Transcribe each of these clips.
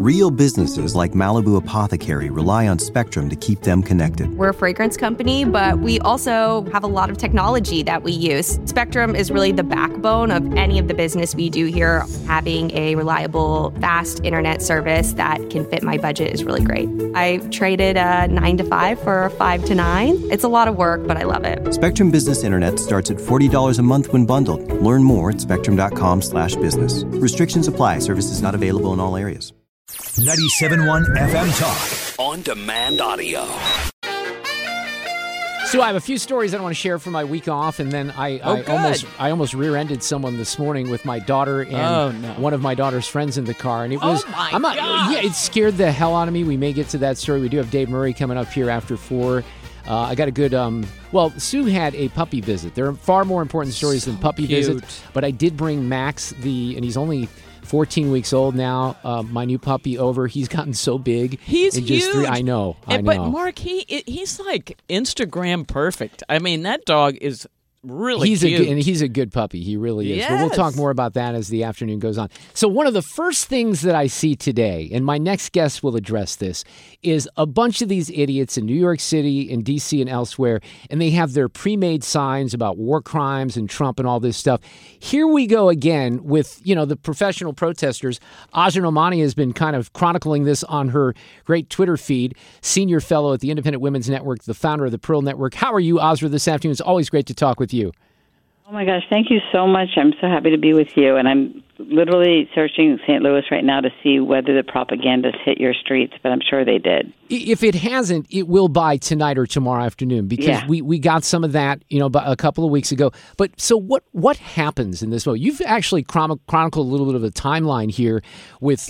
Real businesses like Malibu Apothecary rely on Spectrum to keep them connected. We're a fragrance company, but we also have a lot of technology that we use. Spectrum is really the backbone of any of the business we do here. Having a reliable, fast internet service that can fit my budget is really great. I traded a 9 to 5 for a 5 to 9. It's a lot of work, but I love it. Spectrum Business Internet starts at $40 a month when bundled. Learn more at spectrum.com/business. Restrictions apply. Services not available in all areas. 97.1 FM Talk. On demand audio. So I have a few stories I want to share from my week off, and then I almost rear-ended someone this morning with my daughter and one of my daughter's friends in the car, and it was it scared the hell out of me. We may get to that story. We do have Dave Murray coming up here after 4. I got a good, Sue had a puppy visit. There are far more important stories than puppy visits, but I did bring Max, and he's only 14 weeks old now, my new puppy over. He's gotten so big. He's in just huge. I know. But Mark, he's like Instagram perfect. I mean, that dog is really cute. He's a good puppy. He really is. Yes. But we'll talk more about that as the afternoon goes on. So one of the first things that I see today, and my next guest will address this, is a bunch of these idiots in New York City, in D.C., and elsewhere, and they have their pre-made signs about war crimes and Trump and all this stuff. Here we go again with, the professional protesters. Azra Nomani has been kind of chronicling this on her great Twitter feed, senior fellow at the Independent Women's Network, the founder of the Pearl Network. How are you, Azra, this afternoon? It's always great to talk with you. Oh, my gosh. Thank you so much. I'm so happy to be with you. And I'm literally searching St. Louis right now to see whether the propagandists hit your streets, but I'm sure they did. If it hasn't, it will by tonight or tomorrow afternoon, because we got some of that, a couple of weeks ago. But so what happens in this moment? You've actually chronicled a little bit of a timeline here with,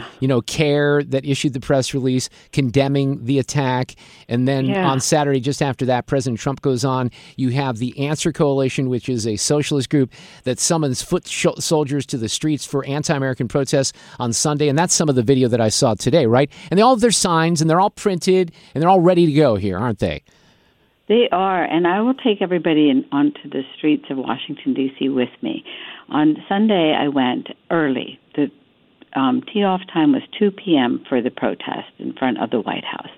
CARE that issued the press release condemning the attack. And then on Saturday, just after that, President Trump goes on. You have the Answer Coalition, which is a socialist group that summons foot soldiers to the streets for anti-American protests on Sunday. And that's some of the video that I saw today, right? And they all have their signs, and they're all printed, and they're all ready to go here, aren't they? They are, and I will take everybody onto the streets of Washington, D.C. with me. On Sunday, I went early. The tee-off time was 2 p.m. for the protest in front of the White House.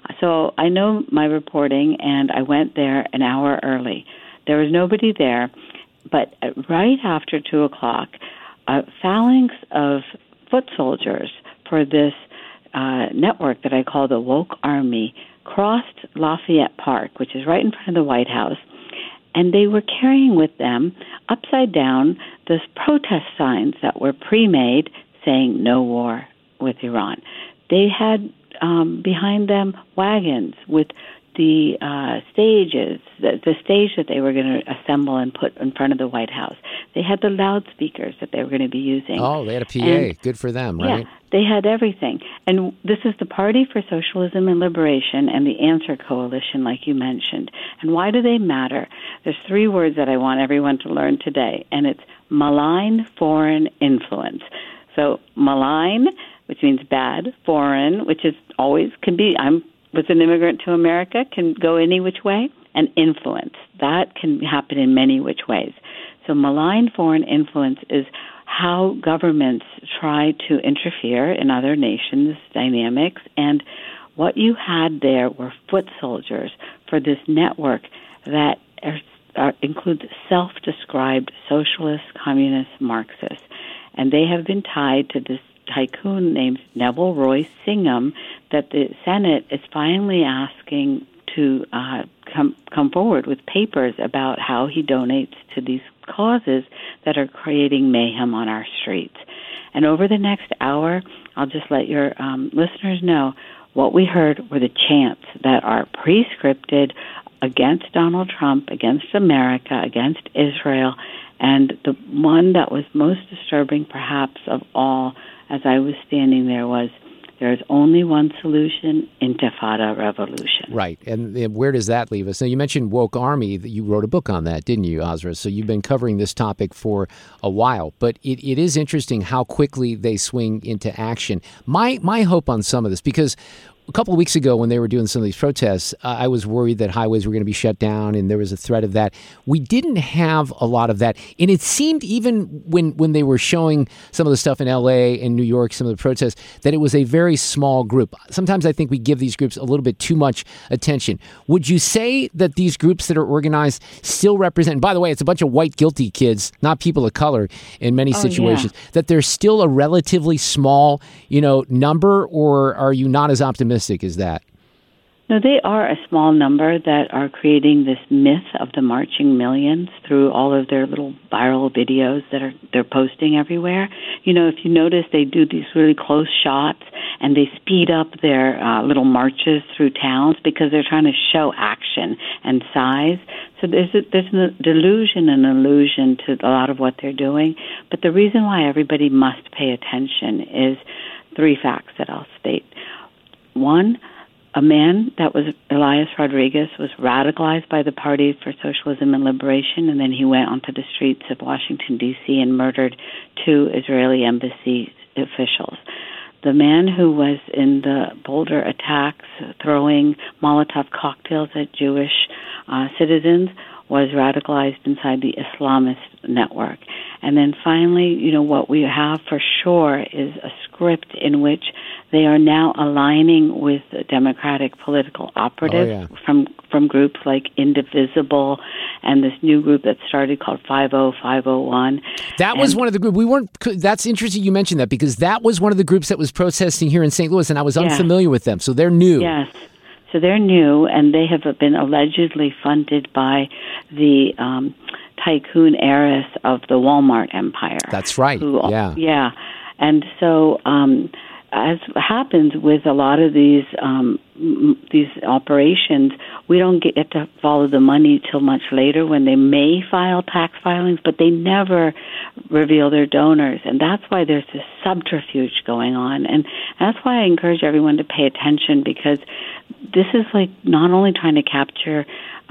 So I know my reporting, and I went there an hour early. There was nobody there, but right after 2 o'clock, a phalanx of foot soldiers for this network that I call the Woke Army crossed Lafayette Park, which is right in front of the White House, and they were carrying with them, upside down, those protest signs that were pre-made saying no war with Iran. They had behind them wagons with the stages, the stage that they were going to assemble and put in front of the White House. They had the loudspeakers that they were going to be using. Oh, they had a PA. Good for them, right? Yeah, they had everything. And this is the Party for Socialism and Liberation and the Answer Coalition, like you mentioned. And why do they matter? There's 3 words that I want everyone to learn today, and it's malign foreign influence. So malign, which means bad, foreign, which is always can be, was an immigrant to America, can go any which way, and influence. That can happen in many which ways. So malign foreign influence is how governments try to interfere in other nations' dynamics. And what you had there were foot soldiers for this network that includes self-described socialist, communist, Marxists. And they have been tied to this tycoon named Neville Royce Singham that the Senate is finally asking to come forward with papers about how he donates to these causes that are creating mayhem on our streets. And over the next hour, I'll just let your listeners know what we heard were the chants that are pre-scripted against Donald Trump, against America, against Israel. And the one that was most disturbing, perhaps, of all, as I was standing there, was there's only one solution, intifada revolution. Right. And where does that leave us? Now, you mentioned Woke Army. You wrote a book on that, didn't you, Azra? So you've been covering this topic for a while. But it is interesting how quickly they swing into action. My hope on some of this, because a couple of weeks ago when they were doing some of these protests, I was worried that highways were going to be shut down and there was a threat of that. We didn't have a lot of that. And it seemed even when they were showing some of the stuff in L.A. and New York, some of the protests, that it was a very small group. Sometimes I think we give these groups a little bit too much attention. Would you say that these groups that are organized still represent, and by the way, it's a bunch of white guilty kids, not people of color in many situations, that they're still a relatively small, number, or are you not as optimistic as that? No, they are a small number that are creating this myth of the marching millions through all of their little viral videos that they're posting everywhere. If you notice, they do these really close shots and they speed up their little marches through towns because they're trying to show action and size. So there's a delusion and illusion to a lot of what they're doing. But the reason why everybody must pay attention is 3 facts that I'll state. One, a man that was Elias Rodriguez was radicalized by the Party for Socialism and Liberation, and then he went onto the streets of Washington, D.C. and murdered 2 Israeli embassy officials. The man who was in the Boulder attacks, throwing Molotov cocktails at Jewish citizens, was radicalized inside the Islamist network. And then finally, what we have for sure is a script in which they are now aligning with the Democratic political operatives from groups like Indivisible and this new group that started called 50501. That was one of the groups. That's interesting you mentioned that, because that was one of the groups that was protesting here in St. Louis, and I was unfamiliar with them. So they're new. Yes. So they're new, and they have been allegedly funded by the tycoon heiress of the Walmart empire. That's right. Yeah. And so, as happens with a lot of these operations, we don't get to follow the money till much later when they may file tax filings, but they never reveal their donors. And that's why there's this subterfuge going on. And that's why I encourage everyone to pay attention, because this is like not only trying to capture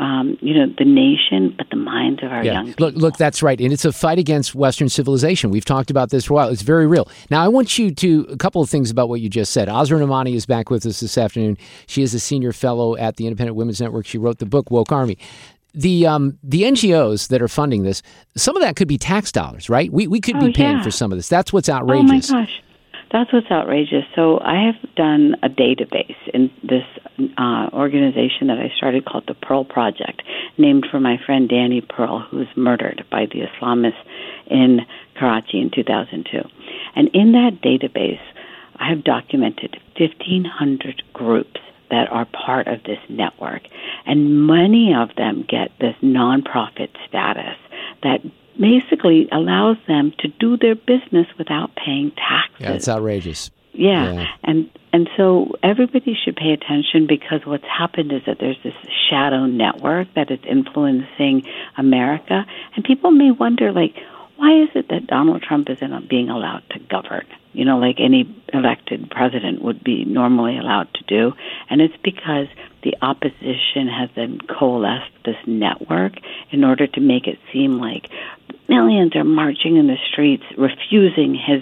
the nation, but the minds of our young people. Look, that's right. And it's a fight against Western civilization. We've talked about this for a while. It's very real. Now, I want you to, a couple of things about what you just said. Asra Nomani is back with us this afternoon. She is a senior fellow at the Independent Women's Network. She wrote the book, Woke Army. The NGOs that are funding this, some of that could be tax dollars, right? We could be paying for some of this. That's what's outrageous. Oh, my gosh. That's what's outrageous. So I have done a database in this organization that I started called the Pearl Project, named for my friend Danny Pearl, who was murdered by the Islamists in Karachi in 2002. And in that database, I have documented 1,500 groups that are part of this network. And many of them get this nonprofit status that basically allows them to do their business without paying taxes. Yeah, it's outrageous. Yeah. And so everybody should pay attention, because what's happened is that there's this shadow network that is influencing America. And people may wonder, why is it that Donald Trump isn't being allowed to govern, like any elected president would be normally allowed to do? And it's because the opposition has then coalesced this network in order to make it seem like millions are marching in the streets refusing his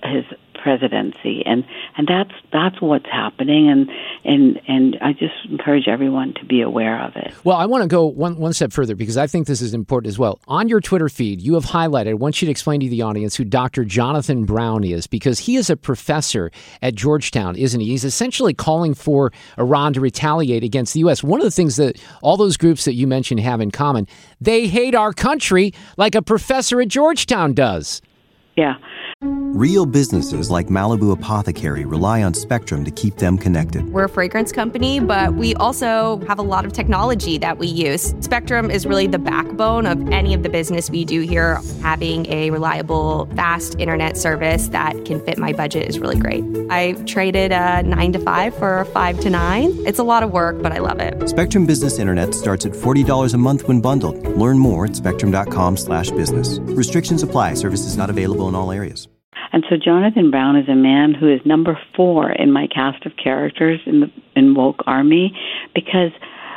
presidency, and that's what's happening, and I just encourage everyone to be aware of it. Well, I want to go one step further, because I think this is important as well. On your Twitter feed, you have highlighted, I want you to explain to the audience who Dr. Jonathan Brown is, because he is a professor at Georgetown, isn't he? He's essentially calling for Iran to retaliate against the U.S. One of the things that all those groups that you mentioned have in common, they hate our country like a professor at Georgetown does. Yeah. Real businesses like Malibu Apothecary rely on Spectrum to keep them connected. We're a fragrance company, but we also have a lot of technology that we use. Spectrum is really the backbone of any of the business we do here. Having a reliable, fast internet service that can fit my budget is really great. I traded a 9 to 5 for a 5 to 9. It's a lot of work, but I love it. Spectrum Business Internet starts at $40 a month when bundled. Learn more at spectrum.com/business. Restrictions apply. Services not available in all areas. And so Jonathan Brown is a man who is number 4 in my cast of characters in Woke Army, because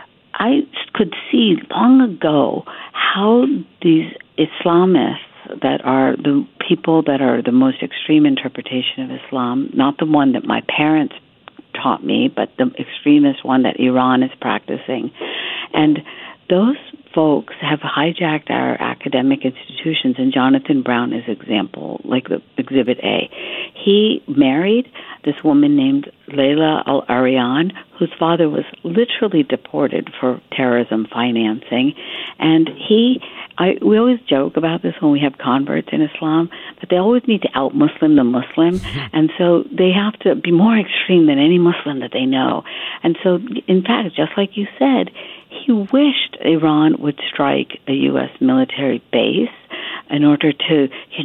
I could see long ago how these Islamists that are the people that are the most extreme interpretation of Islam, not the one that my parents taught me, but the extremist one that Iran is practicing. And those folks have hijacked our academic institutions, and Jonathan Brown is example, like the Exhibit A. He married this woman named Layla Al-Arian, whose father was literally deported for terrorism financing. And we always joke about this when we have converts in Islam, but they always need to out-Muslim the Muslim, and so they have to be more extreme than any Muslim that they know. And so, in fact, just like you said, he wished Iran would strike a U.S. military base in order to,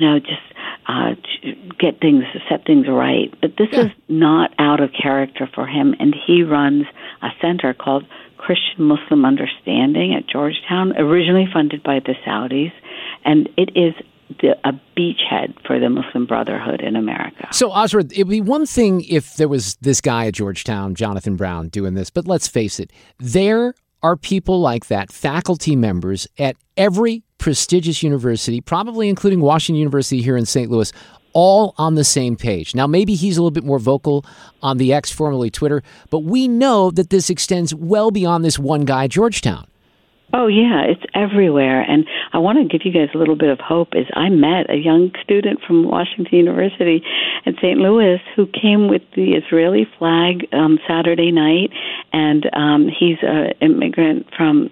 set things right. But this is not out of character for him, and he runs a center called Christian Muslim Understanding at Georgetown, originally funded by the Saudis, and it is a beachhead for the Muslim Brotherhood in America. So, Azra, it would be one thing if there was this guy at Georgetown, Jonathan Brown, doing this, but let's face it, there are people like that, faculty members at every prestigious university, probably including Washington University here in St. Louis, all on the same page. Now, maybe he's a little bit more vocal on the X, formerly Twitter, but we know that this extends well beyond this one guy at Georgetown. Oh, yeah, it's everywhere. And I want to give you guys a little bit of hope is I met a young student from Washington University in St. Louis who came with the Israeli flag Saturday night, and he's an immigrant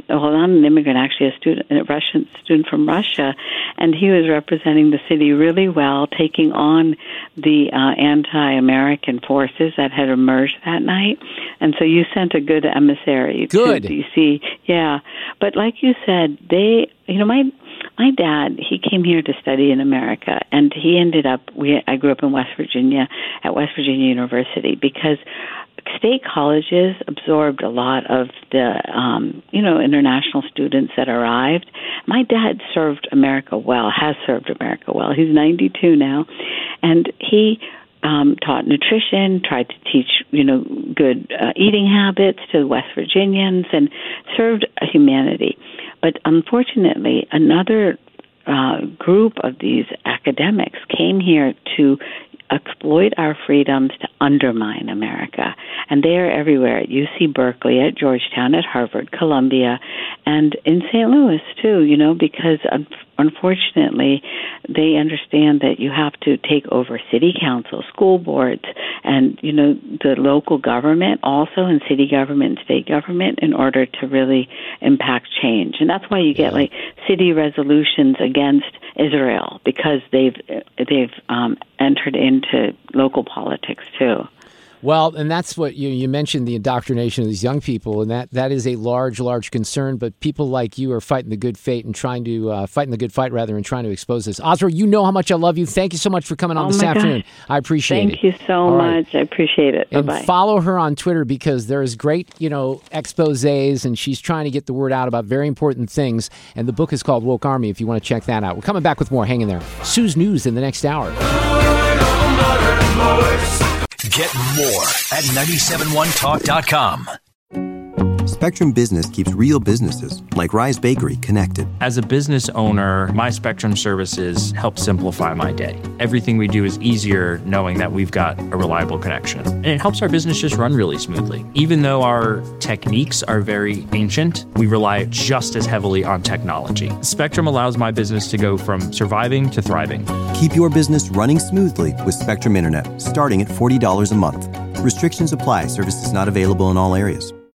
a Russian student from Russia, and he was representing the city really well, taking on the anti-American forces that had emerged that night. And so you sent a good emissary to D.C. Yeah. But like you said, my dad, he came here to study in America, and he ended up, I grew up in West Virginia, at West Virginia University, because state colleges absorbed a lot of the, international students that arrived. My dad served America well, has served America well. He's 92 now, and he taught nutrition, tried to teach, good eating habits to West Virginians, and served humanity. But unfortunately, another group of these academics came here to exploit our freedoms to undermine America. And they are everywhere, at UC Berkeley, at Georgetown, at Harvard, Columbia, and in St. Louis, too, because unfortunately, they understand that you have to take over city council, school boards, and, the local government also, and city government and state government, in order to really impact change. And that's why you get, city resolutions against Israel, because they've entered into local politics, too. Well, and that's what you mentioned, the indoctrination of these young people, and that is a large, large concern. But people like you are fighting the good fight and trying to expose this. Azra, you know how much I love you. Thank you so much for coming on this afternoon. Gosh. I appreciate it. Thank you so much. I appreciate it. And Bye-bye. Follow her on Twitter, because there's great, exposés, and she's trying to get the word out about very important things. And the book is called Woke Army, if you want to check that out. We're coming back with more. Hang in there. Sue's News in the next hour. Get more at 971talk.com. Spectrum Business keeps real businesses, like Rise Bakery, connected. As a business owner, my Spectrum services help simplify my day. Everything we do is easier knowing that we've got a reliable connection. And it helps our business just run really smoothly. Even though our techniques are very ancient, we rely just as heavily on technology. Spectrum allows my business to go from surviving to thriving. Keep your business running smoothly with Spectrum Internet, starting at $40 a month. Restrictions apply. Services not available in all areas.